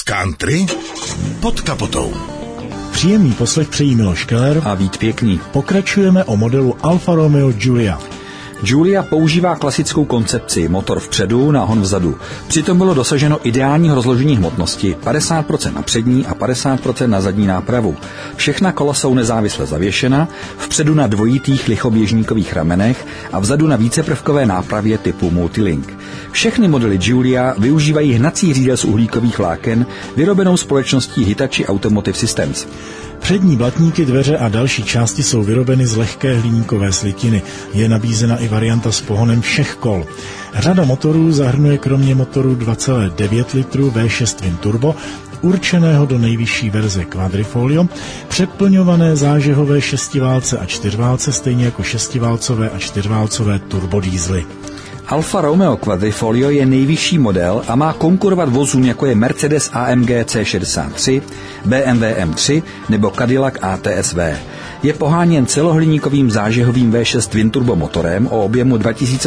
Country pod kapotou. Příjemný poslech přejí Miloš Keller a Vít Pěkný. Pokračujeme o modelu Alfa Romeo Giulia. Giulia používá klasickou koncepci motor vpředu, náhon vzadu. Přitom bylo dosaženo ideálního rozložení hmotnosti 50% na přední a 50% na zadní nápravu. Všechna kola jsou nezávisle zavěšena, vpředu na dvojitých lichoběžníkových ramenech a vzadu na víceprvkové nápravě typu Multilink. Všechny modely Giulia využívají hnací řídel z uhlíkových vláken, vyrobenou společností Hitachi Automotive Systems. Přední blatníky, dveře a další části jsou vyrobeny z lehké hliníkové slitiny. Je nabízena i varianta s pohonem všech kol. Řada motorů zahrnuje kromě motoru 2,9 litru V6 Twin Turbo, určeného do nejvyšší verze Quadrifoglio, přeplňované zážehové šestiválce a čtyřválce, stejně jako šestiválcové a čtyřválcové turbodýzly. Alfa Romeo Quadrifoglio je nejvyšší model a má konkurovat vozům, jako je Mercedes AMG C63, BMW M3 nebo Cadillac ATS-V. Je poháněn celohliníkovým zážehovým V6 Twin Turbo motorem o objemu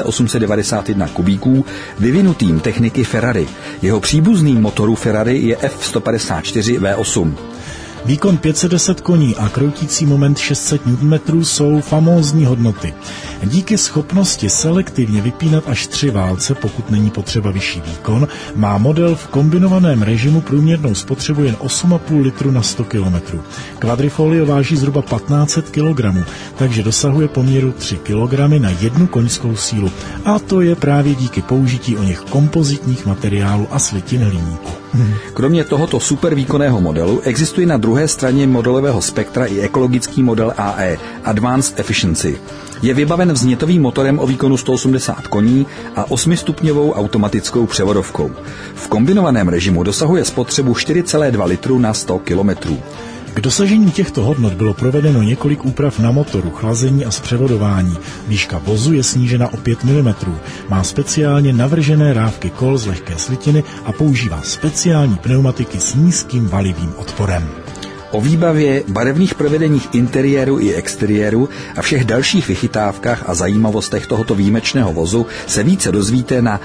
2891 kubíků, vyvinutým techniky Ferrari. Jeho příbuzným motoru Ferrari je F154 V8. Výkon 510 koní a kroutící moment 600 Nm jsou famózní hodnoty. Díky schopnosti selektivně vypínat až 3 válce, pokud není potřeba vyšší výkon, má model v kombinovaném režimu průměrnou spotřebu jen 8,5 litru na 100 km. Quadrifoglio váží zhruba 1500 kg, takže dosahuje poměru 3 kg na 1 koňskou sílu. A to je právě díky použití o něch kompozitních materiálů a slitin hliníku. Kromě tohoto supervýkonného modelu existuje na druhé straně modelového spektra i ekologický model AE, Advanced Efficiency. Je vybaven vznětovým motorem o výkonu 180 koní a 8stupňovou automatickou převodovkou. V kombinovaném režimu dosahuje spotřebu 4,2 litru na 100 km. K dosažení těchto hodnot bylo provedeno několik úprav na motoru, chlazení a zpřevodování. Výška vozu je snížena o 5 mm. Má speciálně navržené rávky kol z lehké slitiny a používá speciální pneumatiky s nízkým valivým odporem. O výbavě, barevných provedeních interiéru i exteriéru a všech dalších vychytávkách a zajímavostech tohoto výjimečného vozu se více dozvíte na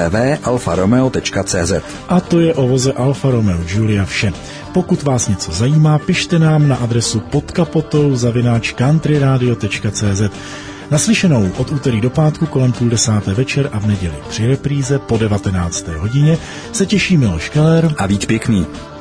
www.alfaromeo.cz. A to je o voze Alfa Romeo Giulia vše. Pokud vás něco zajímá, pište nám na adresu podkapotou@countryradio.cz. Naslyšenou od úterý do pátku kolem 9:30 večer a v neděli při repríze po 19. hodině se těší Miloš Keller a Vít Pěkný.